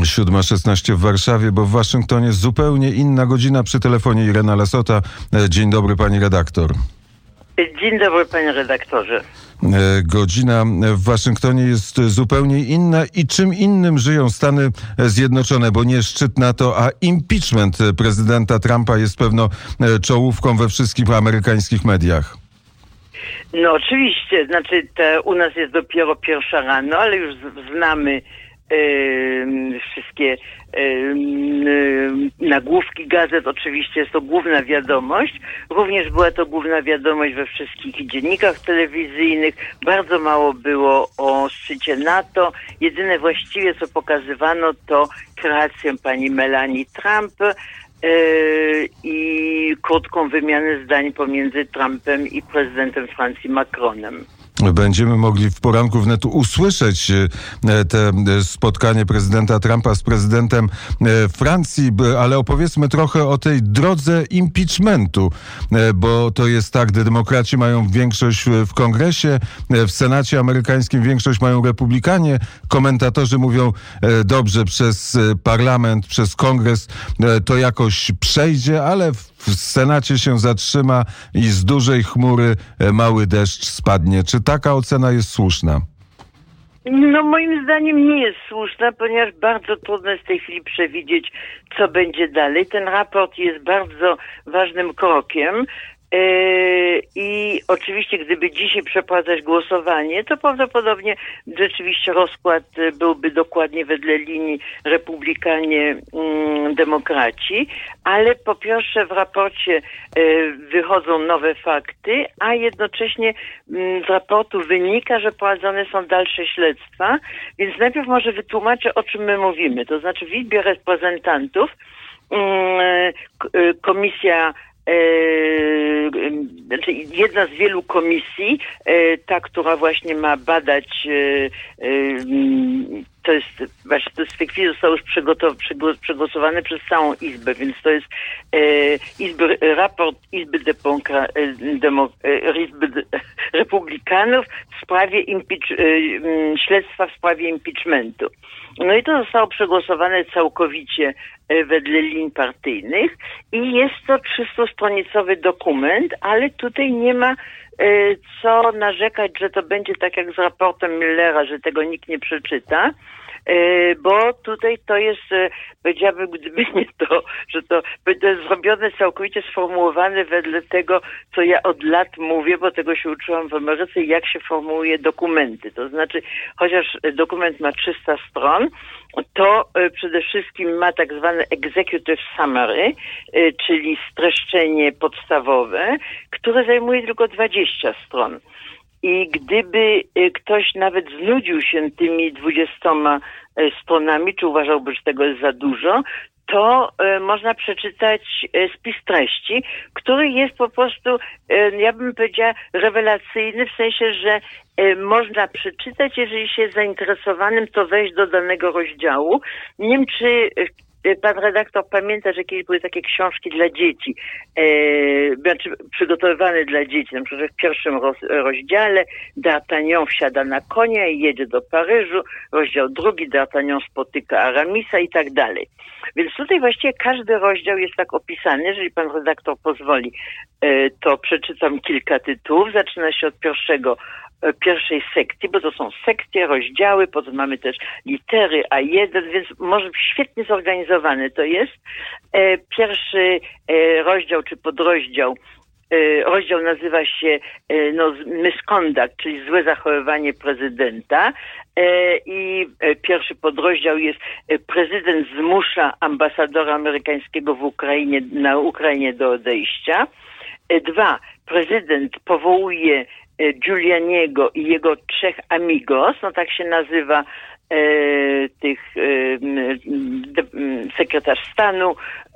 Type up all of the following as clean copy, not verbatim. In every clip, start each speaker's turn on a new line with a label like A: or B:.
A: 7:16 w Warszawie, bo w Waszyngtonie zupełnie inna godzina. Przy telefonie Irena Lasota. Dzień dobry, pani redaktor.
B: Dzień dobry, panie redaktorze.
A: Godzina w Waszyngtonie jest zupełnie inna i czym innym żyją Stany Zjednoczone, bo nie szczyt NATO, a impeachment prezydenta Trumpa jest pewno czołówką we wszystkich amerykańskich mediach.
B: No oczywiście, u nas jest dopiero 1 rano, ale już znamy wszystkie nagłówki gazet. Oczywiście jest to główna wiadomość. Również była to główna wiadomość we wszystkich dziennikach telewizyjnych. Bardzo mało było o szczycie NATO. Jedyne właściwie, co pokazywano, to kreację pani Melanie Trump i krótką wymianę zdań pomiędzy Trumpem i prezydentem Francji Macronem.
A: Będziemy mogli w poranku wnetu usłyszeć te spotkanie prezydenta Trumpa z prezydentem Francji, ale opowiedzmy trochę o tej drodze impeachmentu, bo to jest tak, gdy demokraci mają większość w Kongresie, w Senacie amerykańskim większość mają republikanie, komentatorzy mówią, dobrze, przez parlament, przez Kongres to jakoś przejdzie, ale w Senacie się zatrzyma i z dużej chmury mały deszcz spadnie. Czy taka ocena jest słuszna?
B: No moim zdaniem nie jest słuszna, ponieważ bardzo trudno jest w tej chwili przewidzieć, co będzie dalej. Ten raport jest bardzo ważnym krokiem. I oczywiście gdyby dzisiaj przeprowadzać głosowanie, to prawdopodobnie rzeczywiście rozkład byłby dokładnie wedle linii republikanie, demokraci, ale po pierwsze w raporcie wychodzą nowe fakty, a jednocześnie z raportu wynika, że prowadzone są dalsze śledztwa, więc najpierw może wytłumaczę, o czym my mówimy. To znaczy w Izbie Reprezentantów komisja, jedna z wielu komisji, ta, która właśnie ma badać, to jest w tej chwili zostało już przegłosowane przez całą Izbę, więc to jest raport Izby Republikanów w sprawie śledztwa w sprawie impeachmentu. No i to zostało przegłosowane całkowicie wedle linii partyjnych i jest to 300-stronicowy dokument, ale tutaj nie ma co narzekać, że to będzie tak jak z raportem Millera, że tego nikt nie przeczyta, bo tutaj to jest, powiedziałabym, gdyby nie to, że to jest zrobione całkowicie sformułowane wedle tego, co ja od lat mówię, bo tego się uczyłam w Ameryce, jak się formułuje dokumenty. To znaczy, chociaż dokument ma 300 stron, to przede wszystkim ma tak zwane executive summary, czyli streszczenie podstawowe, które zajmuje tylko 20 stron. I gdyby ktoś nawet znudził się tymi 20 stronami, czy uważałby, że tego jest za dużo, to można przeczytać spis treści, który jest po prostu, ja bym powiedziała, rewelacyjny, w sensie, że można przeczytać, jeżeli się jest zainteresowanym, to wejść do danego rozdziału. Nie wiem, czy pan redaktor pamięta, że kiedyś były takie książki dla dzieci, przygotowywane dla dzieci, na przykład w pierwszym rozdziale D'Artagnan wsiada na konia i jedzie do Paryżu, rozdział drugi D'Artagnan spotyka Aramisa i tak dalej. Więc tutaj właściwie każdy rozdział jest tak opisany, jeżeli pan redaktor pozwoli, to przeczytam kilka tytułów. Zaczyna się od pierwszej sekcji, bo to są sekcje, rozdziały, potem mamy też litery A1, więc może świetnie zorganizowane to jest. Pierwszy rozdział czy podrozdział, rozdział nazywa się misconduct, czyli złe zachowywanie prezydenta, i pierwszy podrozdział jest prezydent zmusza ambasadora amerykańskiego na Ukrainie do odejścia. 2. Prezydent powołuje Giulianiego i jego 3 amigos, no tak się nazywa sekretarz stanu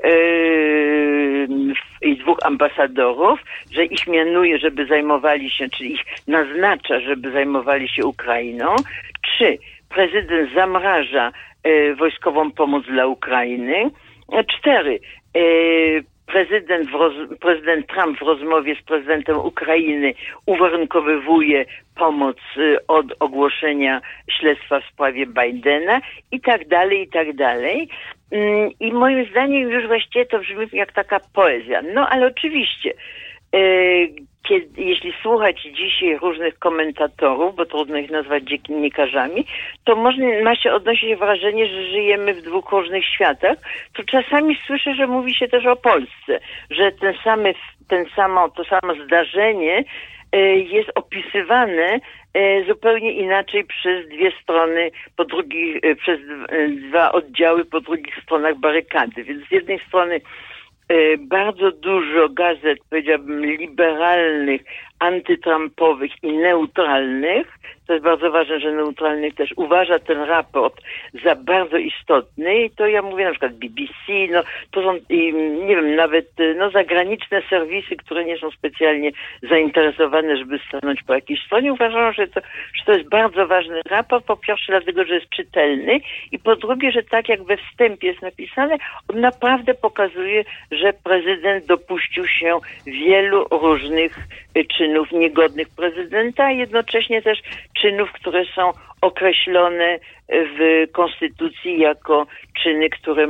B: i 2 ambasadorów, że ich mianuje, żeby zajmowali się, czyli ich naznacza, żeby zajmowali się Ukrainą. 3. Prezydent zamraża wojskową pomoc dla Ukrainy. 4. prezydent Trump w rozmowie z prezydentem Ukrainy uwarunkowywuje pomoc od ogłoszenia śledztwa w sprawie Bidena i tak dalej, i tak dalej. I moim zdaniem już właściwie to brzmi jak taka poezja. No ale oczywiście, jeśli słuchać dzisiaj różnych komentatorów, bo trudno ich nazwać dziennikarzami, to ma się odnosić wrażenie, że żyjemy w dwóch różnych światach. To czasami słyszę, że mówi się też o Polsce, że to samo zdarzenie jest opisywane zupełnie inaczej przez dwie strony, przez dwa oddziały po drugich stronach barykady. Więc z jednej strony bardzo dużo gazet, powiedziałabym, liberalnych, antytrumpowych i neutralnych, to jest bardzo ważne, że neutralnych też uważa ten raport za bardzo istotny i to ja mówię na przykład BBC, no to są, nie wiem, nawet zagraniczne serwisy, które nie są specjalnie zainteresowane, żeby stanąć po jakiejś stronie, uważają, że to jest bardzo ważny raport, po pierwsze dlatego, że jest czytelny i po drugie, że tak jak we wstępie jest napisane, on naprawdę pokazuje, że prezydent dopuścił się wielu różnych czynów niegodnych prezydenta, a jednocześnie też czynów, które są określone w Konstytucji jako czyny, które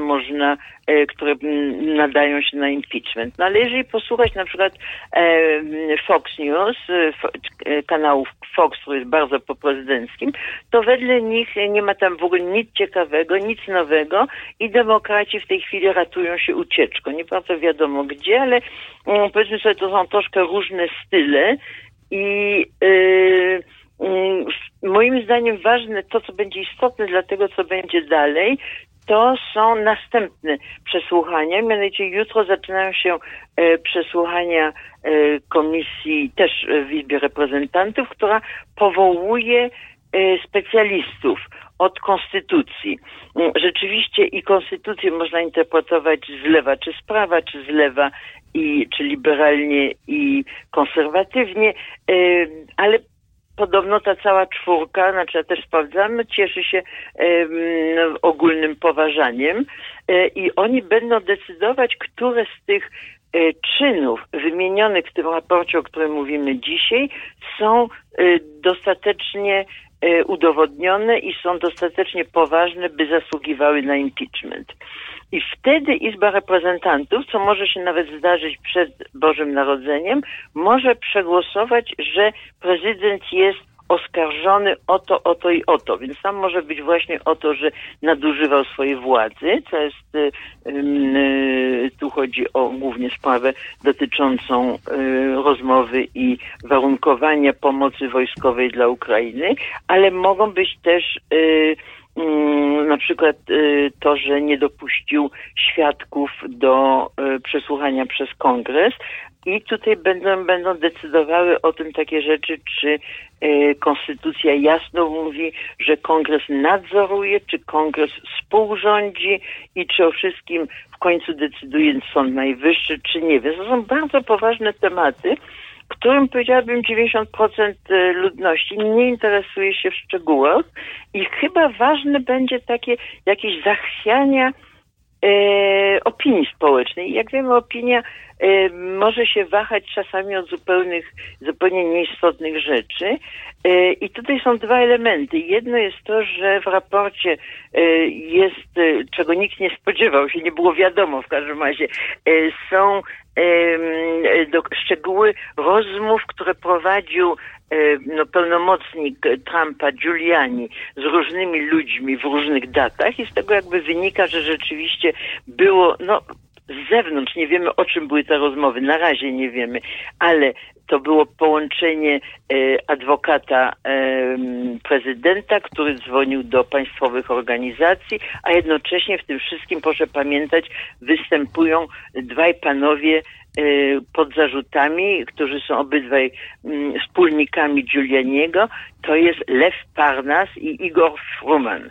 B: nadają się na impeachment. No ale jeżeli posłuchać na przykład Fox News, kanału Fox, który jest bardzo poprezydenckim, to wedle nich nie ma tam w ogóle nic ciekawego, nic nowego i demokraci w tej chwili ratują się ucieczką. Nie bardzo wiadomo gdzie, ale powiedzmy sobie, to są troszkę różne style i moim zdaniem ważne, to co będzie istotne dla tego, co będzie dalej, to są następne przesłuchania. Mianowicie jutro zaczynają się przesłuchania komisji też w Izbie Reprezentantów, która powołuje specjalistów od konstytucji. Rzeczywiście i konstytucję można interpretować z lewa czy z prawa, czy z lewa czy liberalnie i konserwatywnie, ale podobno ta cała czwórka, znaczy ja też sprawdzam, cieszy się ogólnym poważaniem i oni będą decydować, które z tych czynów wymienionych w tym raporcie, o którym mówimy dzisiaj, są dostatecznie udowodnione i są dostatecznie poważne, by zasługiwały na impeachment. I wtedy Izba Reprezentantów, co może się nawet zdarzyć przed Bożym Narodzeniem, może przegłosować, że prezydent jest oskarżony o to i o to. Więc tam może być właśnie o to, że nadużywał swojej władzy, co jest, tu chodzi o głównie sprawę dotyczącą rozmowy i warunkowania pomocy wojskowej dla Ukrainy, ale mogą być też na przykład to, że nie dopuścił świadków do przesłuchania przez Kongres i tutaj będą decydowały o tym takie rzeczy, czy Konstytucja jasno mówi, że Kongres nadzoruje, czy Kongres współrządzi i czy o wszystkim w końcu decyduje Sąd Najwyższy, czy nie. Więc to są bardzo poważne tematy, którym powiedziałabym 90% ludności nie interesuje się w szczegółach i chyba ważne będzie takie jakieś zachwiania opinii społecznej. Jak wiemy, opinia może się wahać czasami od zupełnie nieistotnych rzeczy. I tutaj są dwa elementy. Jedno jest to, że w raporcie jest, czego nikt nie spodziewał się, nie było wiadomo w każdym razie, są szczegóły rozmów, które prowadził pełnomocnik Trumpa, Giuliani, z różnymi ludźmi w różnych datach i z tego jakby wynika, że rzeczywiście było, z zewnątrz nie wiemy, o czym były te rozmowy, na razie nie wiemy, ale to było połączenie adwokata prezydenta, który dzwonił do państwowych organizacji, a jednocześnie w tym wszystkim, proszę pamiętać, występują dwaj panowie pod zarzutami, którzy są obydwaj wspólnikami Giulianiego, to jest Lew Parnas i Igor Fruman.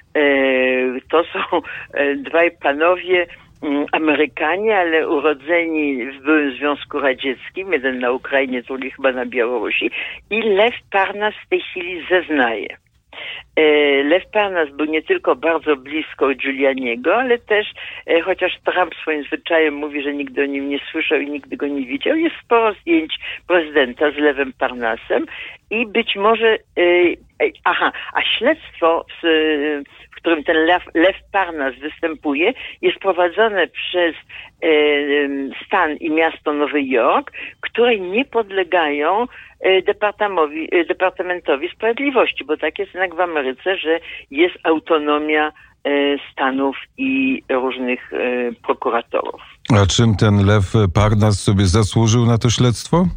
B: To są dwaj panowie Amerykanie, ale urodzeni w byłym Związku Radzieckim, jeden na Ukrainie, drugi chyba na Białorusi i Lew Parnas w tej chwili zeznaje. Lew Parnas był nie tylko bardzo blisko Giulianiego, ale też, chociaż Trump swoim zwyczajem mówi, że nigdy o nim nie słyszał i nigdy go nie widział, jest sporo zdjęć prezydenta z Lewem Parnasem i być może, a śledztwo, w którym ten Lew Parnas występuje, jest prowadzone przez stan i miasto Nowy Jork, które nie podlegają Departamentowi Sprawiedliwości, bo tak jest jednak w Ameryce, że jest autonomia stanów i różnych prokuratorów.
A: A czym ten Lew Parnas sobie zasłużył na to śledztwo?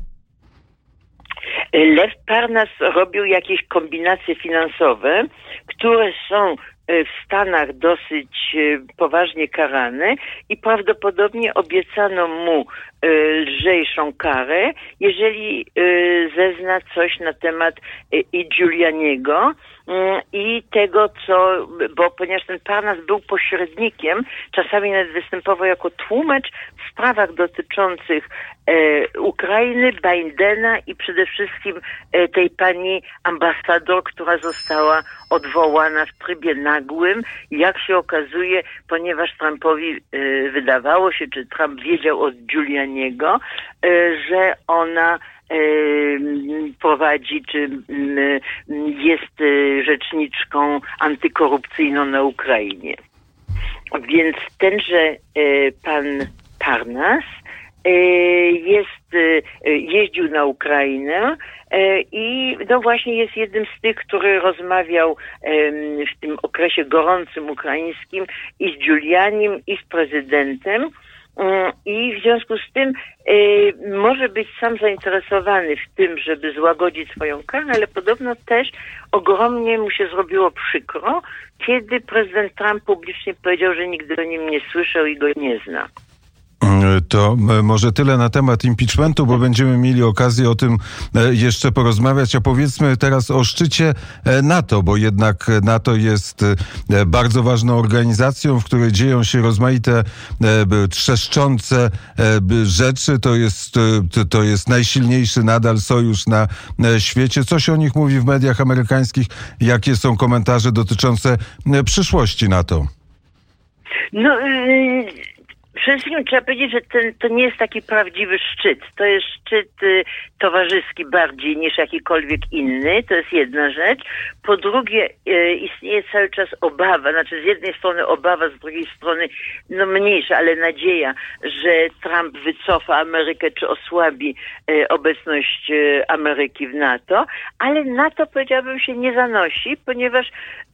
B: Lew Parnas robił jakieś kombinacje finansowe, które są w Stanach dosyć poważnie karane i prawdopodobnie obiecano mu lżejszą karę, jeżeli zezna coś na temat i Giulianiego i tego, bo ponieważ ten Parnas był pośrednikiem, czasami nawet występował jako tłumacz w sprawach dotyczących Ukrainy, Bidena i przede wszystkim tej pani ambasador, która została odwołana w trybie nagłym. Jak się okazuje, ponieważ Trumpowi wydawało się, czy Trump wiedział od Giulianiego, że ona prowadzi, czy jest rzeczniczką antykorupcyjną na Ukrainie. Więc tenże pan Parnas jeździł na Ukrainę i no właśnie jest jednym z tych, który rozmawiał w tym okresie gorącym ukraińskim i z Giulianim, i z prezydentem. I w związku z tym może być sam zainteresowany w tym, żeby złagodzić swoją karę, ale podobno też ogromnie mu się zrobiło przykro, kiedy prezydent Trump publicznie powiedział, że nigdy o nim nie słyszał i go nie zna.
A: To może tyle na temat impeachmentu, bo będziemy mieli okazję o tym jeszcze porozmawiać. A powiedzmy teraz o szczycie NATO, bo jednak NATO jest bardzo ważną organizacją, w której dzieją się rozmaite trzeszczące rzeczy. To jest najsilniejszy nadal sojusz na świecie. Co się o nich mówi w mediach amerykańskich? Jakie są komentarze dotyczące przyszłości NATO?
B: Przede wszystkim trzeba powiedzieć, że to nie jest taki prawdziwy szczyt. To jest szczyt towarzyski bardziej niż jakikolwiek inny. To jest jedna rzecz. Po drugie, istnieje cały czas obawa, znaczy z jednej strony obawa, z drugiej strony mniejsza, ale nadzieja, że Trump wycofa Amerykę czy osłabi obecność Ameryki w NATO. Ale NATO, powiedziałabym, się nie zanosi, ponieważ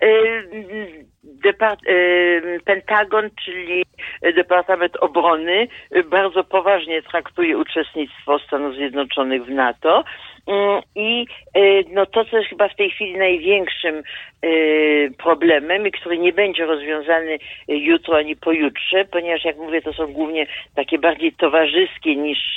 B: Pentagon, czyli Departament Obrony, bardzo poważnie traktuje uczestnictwo Stanów Zjednoczonych w NATO i to, co jest chyba w tej chwili największym problemem i który nie będzie rozwiązany jutro ani pojutrze, ponieważ jak mówię, to są głównie takie bardziej towarzyskie niż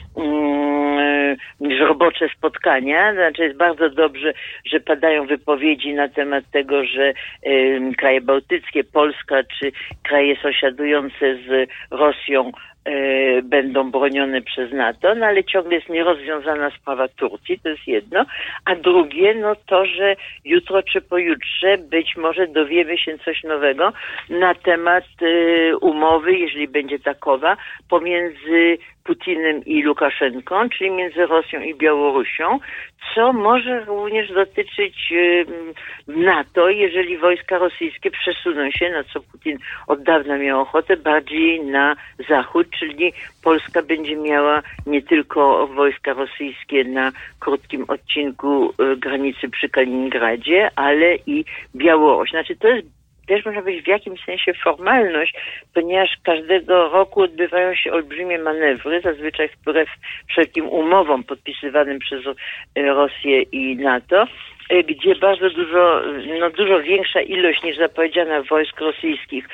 B: robocze spotkania. Znaczy jest bardzo dobrze, że padają wypowiedzi na temat tego, że kraje bałtyckie, Polska czy kraje sąsiadujące z Rosją będą bronione przez NATO, ale ciągle jest nierozwiązana sprawa Turcji, to jest jedno, a drugie, to, że jutro czy pojutrze być może dowiemy się coś nowego na temat umowy, jeżeli będzie takowa, pomiędzy Putinem i Łukaszenką, czyli między Rosją i Białorusią, co może również dotyczyć NATO, jeżeli wojska rosyjskie przesuną się, na co Putin od dawna miał ochotę, bardziej na zachód, czyli Polska będzie miała nie tylko wojska rosyjskie na krótkim odcinku granicy przy Kaliningradzie, ale i Białoruś. Znaczy to jest też można powiedzieć w jakimś sensie formalność, ponieważ każdego roku odbywają się olbrzymie manewry, zazwyczaj wbrew wszelkim umowom podpisywanym przez Rosję i NATO, gdzie bardzo dużo większa ilość niż zapowiedziana wojsk rosyjskich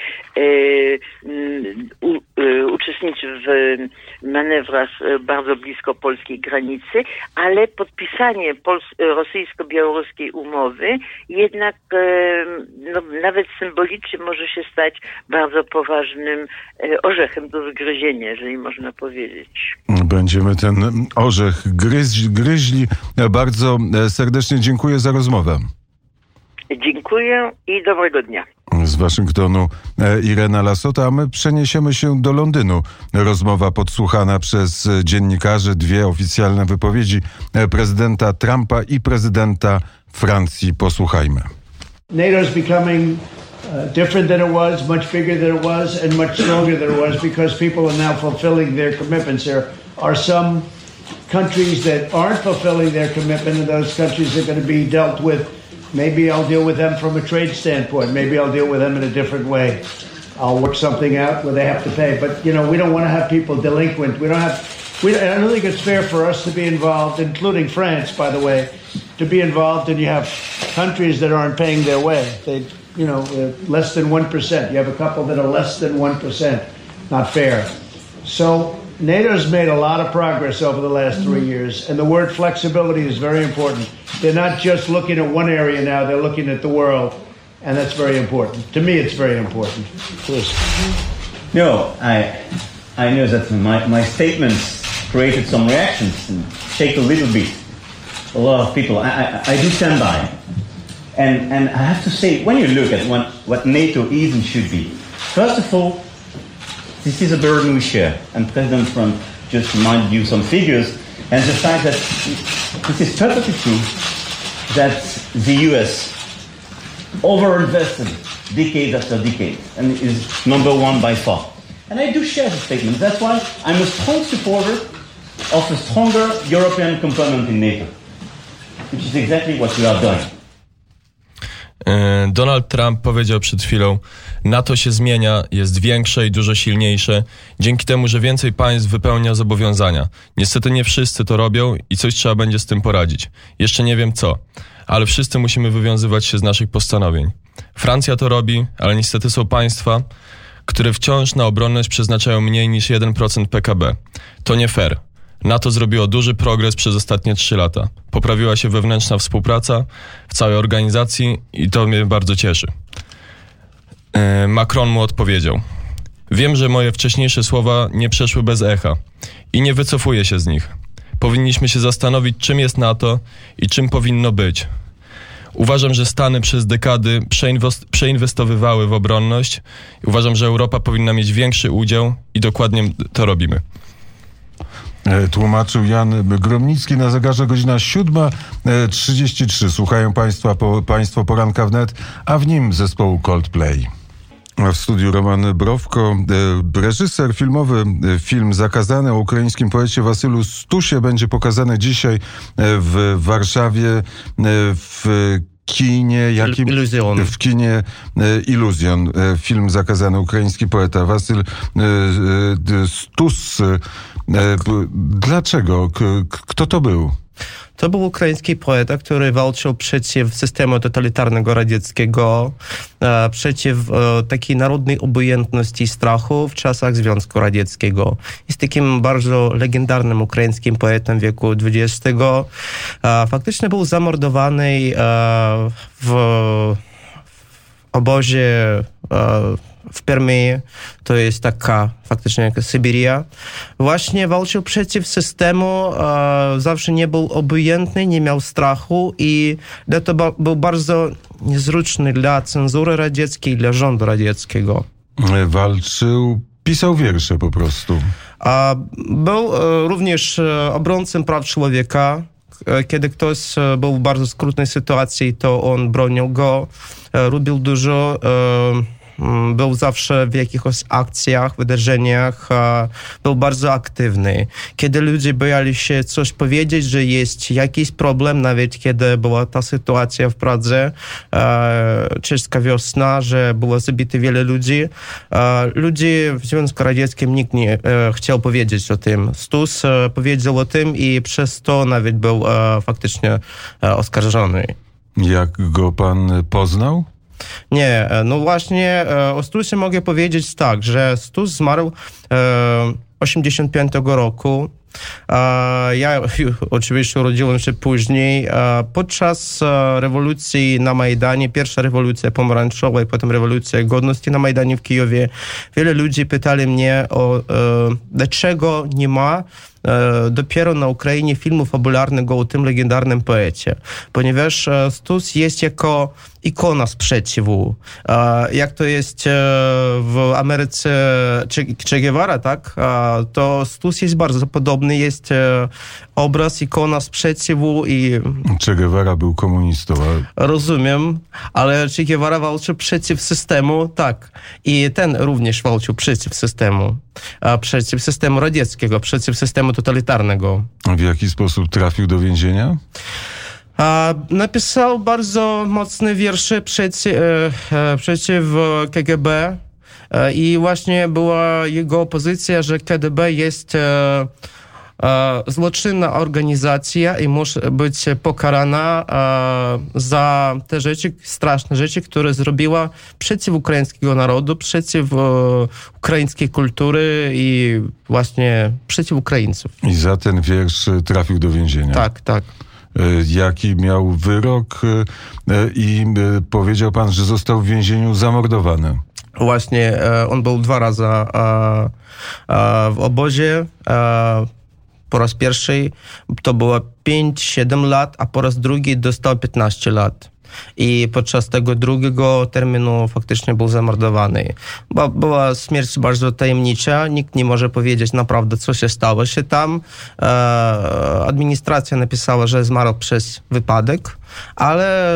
B: uczestniczy w manewrach bardzo blisko polskiej granicy, ale podpisanie rosyjsko-białoruskiej umowy jednak nawet symbolicznie może się stać bardzo poważnym orzechem do zgryzienia, jeżeli można powiedzieć.
A: Będziemy ten orzech gryźli. Bardzo serdecznie dziękuję za rozmowę.
B: Dziękuję i dobrego dnia.
A: Z Waszyngtonu Irena Lasota, a my przeniesiemy się do Londynu. Rozmowa podsłuchana przez dziennikarzy, 2 oficjalne wypowiedzi prezydenta Trumpa i prezydenta Francji. Posłuchajmy.
C: NATO is becoming different than it was, much bigger than it was, and much stronger than it was because people are now fulfilling their commitments. There are some countries that aren't fulfilling their commitment, and those countries are going to be dealt with. Maybe I'll deal with them from a trade standpoint. Maybe I'll deal with them in a different way. I'll work something out where they have to pay. But, we don't want to have people delinquent. I don't think it's fair for us to be involved, including France, by the way, to be involved and you have countries that aren't paying their way. They, less than 1%. You have a couple that are less than 1%. Not fair. So NATO's made a lot of progress over the last 3 years, and the word flexibility is very important. They're not just looking at one area now, they're looking at the world, and that's very important. To me, it's very important. Please.
D: No, I know that my statements created some reactions and shake a little bit. A lot of people. I do stand by. And I have to say, when you look at what NATO is and should be, first of all, this is a burden we share. And President Trump just reminded you some figures, and the fact that this is perfectly true, that the US overinvested decade after decade and is number 1 by far. And I do share the statement. That's why I'm a strong supporter of a stronger European component in NATO, which is exactly what we are doing.
E: Donald Trump powiedział przed chwilą, NATO się zmienia, jest większe i dużo silniejsze, dzięki temu, że więcej państw wypełnia zobowiązania. Niestety nie wszyscy to robią i coś trzeba będzie z tym poradzić. Jeszcze nie wiem co, ale wszyscy musimy wywiązywać się z naszych postanowień. Francja to robi, ale niestety są państwa, które wciąż na obronność przeznaczają mniej niż 1% PKB. To nie fair. NATO zrobiło duży progres przez ostatnie 3 lata. Poprawiła się wewnętrzna współpraca w całej organizacji i to mnie bardzo cieszy. Macron mu odpowiedział: wiem, że moje wcześniejsze słowa nie przeszły bez echa i nie wycofuję się z nich. Powinniśmy się zastanowić, czym jest NATO i czym powinno być. Uważam, że Stany przez dekady przeinwestowywały w obronność. Uważam, że Europa powinna mieć większy udział i dokładnie to robimy.
A: Tłumaczył Jan Gromnicki. Na zegarze godzina 7:33. Słuchają Państwo Poranka Wnet, a w nim zespołu Coldplay. W studiu Roman Browko, reżyser filmowy. Film Zakazany o ukraińskim poecie Wasylu Stusie będzie pokazany dzisiaj w Warszawie w kinie
F: Iluzjon.
A: W kinie Iluzjon. Film Zakazany, ukraiński poeta Wasyl Stus. Dlaczego? Kto to był?
F: To był ukraiński poeta, który walczył przeciw systemu totalitarnego radzieckiego, przeciw takiej narodnej obojętności i strachu w czasach Związku Radzieckiego. Jest takim bardzo legendarnym ukraińskim poetem wieku XX. Faktycznie był zamordowany w obozie w Permii, to jest taka faktycznie jak Syberia. Właśnie walczył przeciw systemu, zawsze nie był obojętny, nie miał strachu i to był bardzo niezręczny dla cenzury radzieckiej, dla rządu radzieckiego.
A: Walczył, pisał wiersze po prostu.
F: Był również obrońcą praw człowieka. Kiedy ktoś był w bardzo skrutnej sytuacji, to on bronił go, robił dużo, był zawsze w jakichś akcjach, wydarzeniach, był bardzo aktywny. Kiedy ludzie bali się coś powiedzieć, że jest jakiś problem, nawet kiedy była ta sytuacja w Pradze, czeska wiosna, że było zabite wiele ludzi, ludzie w Związku Radzieckim nikt nie chciał powiedzieć o tym. Stus powiedział o tym i przez to nawet był faktycznie oskarżony. Jak
A: go pan poznał?
F: Nie, no właśnie o Stusie mogę powiedzieć tak, że Stus zmarł 85 roku. Ja oczywiście urodziłem się później. Podczas rewolucji na Majdanie, pierwsza rewolucja pomarańczowa i potem rewolucja godności na Majdanie w Kijowie, wiele ludzi pytali mnie o dlaczego nie ma dopiero na Ukrainie filmu fabularnego o tym legendarnym poecie, ponieważ Stus jest jako ikona sprzeciwu. Jak to jest w Ameryce Che Guevara, tak? To Stus jest bardzo podobny, jest obraz, ikona sprzeciwu i...
A: Che Guevara był komunistą.
F: Rozumiem, ale Che Guevara walczył przeciw systemu, tak. I ten również walczył przeciw systemu. Przeciw systemu radzieckiego, przeciw systemu totalitarnego.
A: W jaki sposób trafił do więzienia?
F: Napisał bardzo mocne wiersze przeciw KGB i właśnie była jego pozycja, że KGB jest zloczynna organizacja i musi być pokarana za te rzeczy, straszne rzeczy, które zrobiła przeciw ukraińskiego narodu, przeciw ukraińskiej kultury i właśnie przeciw Ukraińców.
A: I za ten wiersz trafił do więzienia.
F: Tak, tak.
A: Jaki miał wyrok i powiedział pan, że został w więzieniu zamordowany.
F: Właśnie, on był 2 razy w obozie. Po raz pierwszy to było 5-7 lat, a po raz drugi dostał 15 lat. I podczas tego drugiego terminu faktycznie był zamordowany. Była śmierć bardzo tajemnicza, nikt nie może powiedzieć naprawdę, co się stało się tam. Administracja napisała, że zmarł przez wypadek, ale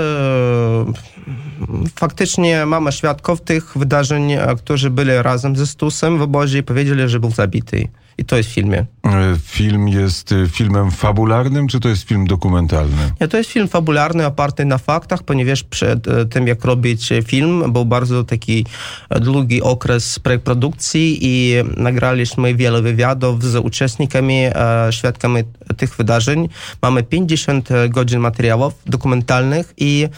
F: faktycznie mamy świadków tych wydarzeń, którzy byli razem ze Stusem w obozie i powiedzieli, że był zabity. I to jest w filmie.
A: Film jest filmem fabularnym, czy to jest film dokumentalny?
F: Nie, to jest film fabularny, oparty na faktach, ponieważ przed tym, jak robić film, był bardzo taki długi okres preprodukcji i nagraliśmy wiele wywiadów z uczestnikami, świadkami tych wydarzeń. Mamy 50 godzin materiałów dokumentalnych i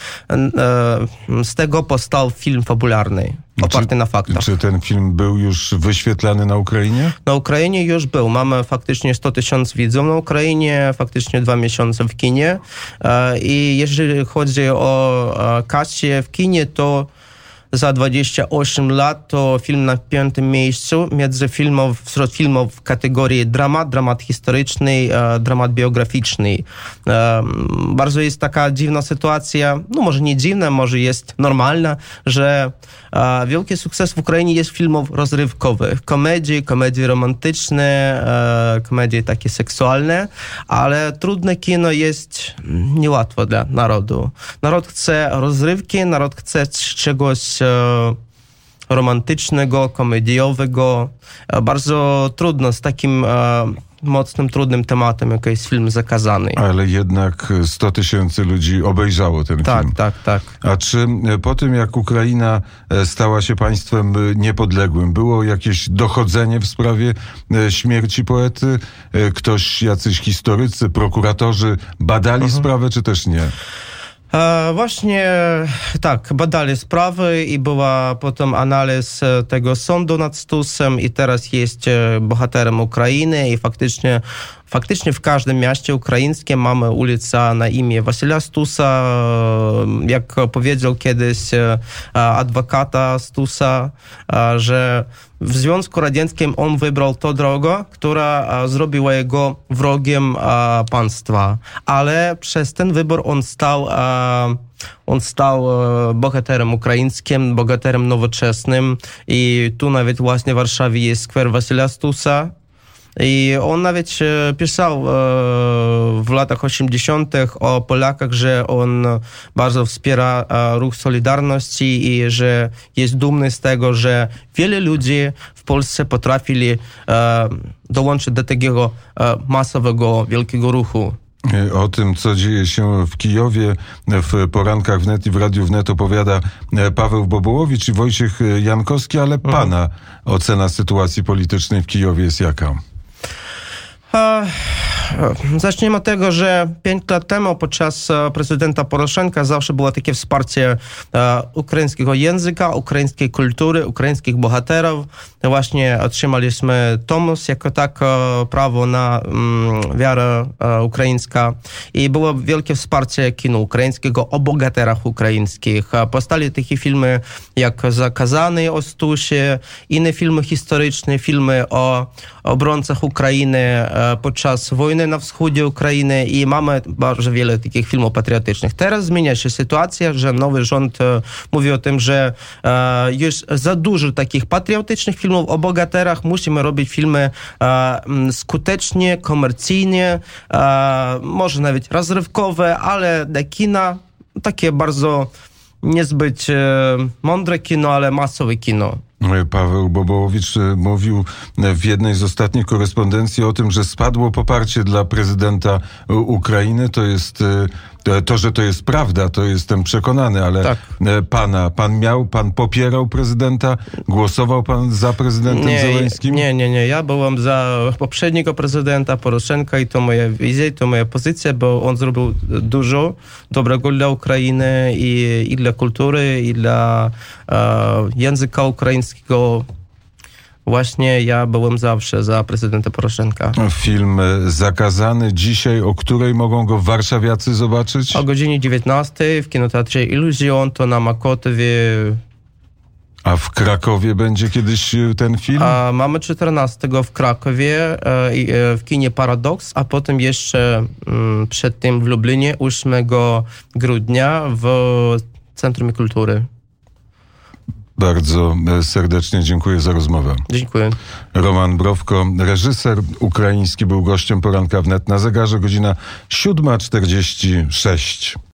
F: z tego powstał film fabularny. Oparty na faktach.
A: Czy ten film był już wyświetlany na Ukrainie?
F: Na Ukrainie już był. Mamy faktycznie 100 000 widzów na Ukrainie, faktycznie 2 miesiące w kinie. I jeżeli chodzi o kasie w kinie, to za 28 lat to film na 5. miejscu wśród filmów w kategorii dramat historyczny, dramat biograficzny. Bardzo jest taka dziwna sytuacja, no może nie dziwna, może jest normalna, że wielki sukces w Ukrainie jest filmów rozrywkowych, komedii romantyczne, komedie takie seksualne, ale trudne kino jest niełatwo dla narodu. Naród chce rozrywki, naród chce czegoś romantycznego, komediowego. Bardzo trudno z takim mocnym, trudnym tematem, jak jest film Zakazany.
A: Ale jednak 100 000 ludzi obejrzało ten film.
F: Tak.
A: A czy po tym, jak Ukraina stała się państwem niepodległym, było jakieś dochodzenie w sprawie śmierci poety? Jacyś historycy, prokuratorzy badali sprawę, czy też nie?
F: Właśnie tak, badali sprawy i była potem analiz tego sądu nad Stusem i teraz jest bohaterem Ukrainy i faktycznie w każdym mieście ukraińskim mamy ulicę na imię Wasyla Stusa. Jak powiedział kiedyś adwokata Stusa, że w Związku Radzieckim on wybrał tę drogę, która zrobiła jego wrogiem państwa. Ale przez ten wybór on stał bohaterem ukraińskim, bohaterem nowoczesnym i tu nawet właśnie w Warszawie jest skwer Wasyla Stusa. I on nawet pisał w latach 80. o Polakach, że on bardzo wspiera ruch Solidarności i że jest dumny z tego, że wiele ludzi w Polsce potrafili dołączyć do takiego masowego, wielkiego ruchu.
A: O tym, co dzieje się w Kijowie, w porankach wnet i w Radiu Wnet opowiada Paweł Bobołowicz i Wojciech Jankowski, ale pana ocena sytuacji politycznej w Kijowie jest jaka?
F: Zacznijmy od tego, że 5 lat temu podczas prezydenta Poroszenka zawsze było takie wsparcie ukraińskiego języka, ukraińskiej kultury, ukraińskich bohaterów. Właśnie otrzymaliśmy Tomus jako prawo na wiarę ukraińską i było wielkie wsparcie kina ukraińskiego o bohaterach ukraińskich. Powstali takie filmy jak Zakazany o Stusie, inne filmy historyczne, filmy o obrońcach Ukrainy podczas wojny na wschodzie Ukrainy i mamy bardzo wiele takich filmów patriotycznych. Teraz zmienia się sytuacja, że nowy rząd mówi o tym, że jest za dużo takich patriotycznych filmów o bohaterach. Musimy robić filmy skutecznie, komercyjnie, może nawet rozrywkowe, ale dla kina takie bardzo niezbyt mądre kino, ale masowe kino.
A: Paweł Bobołowicz mówił w jednej z ostatnich korespondencji o tym, że spadło poparcie dla prezydenta Ukrainy. To jest to, że to jest prawda, to jestem przekonany, ale tak. Pan popierał prezydenta? Głosował pan za prezydentem Zełenskim?
F: Nie. Ja byłem za poprzedniego prezydenta Poroszenka i to moja wizja, i to moja pozycja, bo on zrobił dużo dobrego dla Ukrainy i dla kultury, i dla języka ukraińskiego. Właśnie ja byłem zawsze za prezydenta Poroszenka.
A: Film Zakazany dzisiaj, o której mogą go warszawiacy zobaczyć?
F: O godzinie 19 w kinoteatrze Iluzjon, to na Makotowie.
A: A w Krakowie będzie kiedyś ten film?
F: Mamy 14 w Krakowie w kinie Paradoks, a potem jeszcze przed tym w Lublinie 8 grudnia w Centrum Kultury.
A: Bardzo serdecznie dziękuję za rozmowę.
F: Dziękuję.
A: Roman Browko, reżyser ukraiński, był gościem Poranka Wnet. Na zegarze godzina 7:46.